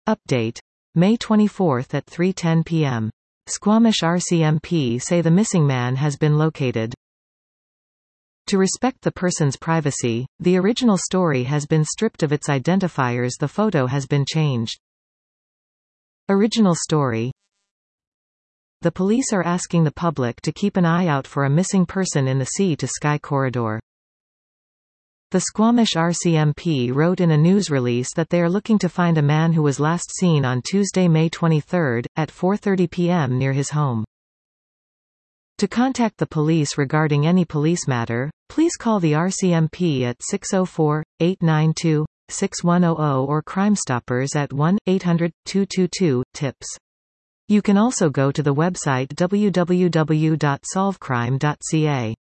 Update. May 24 at 3:10 p.m. Squamish RCMP say the missing man has been located. To respect the person's privacy, the original story has been stripped of its identifiers. The photo has been changed. Original story. The police are asking the public to keep an eye out for a missing person in the Sea to Sky corridor. The Squamish RCMP wrote in a news release that they are looking to find a man who was last seen on Tuesday, May 23, at 4:30 p.m. near his home. To contact the police regarding any police matter, please call the RCMP at 604-892-6100 or Crime Stoppers at 1-800-222-TIPS. You can also go to the website www.solvecrime.ca.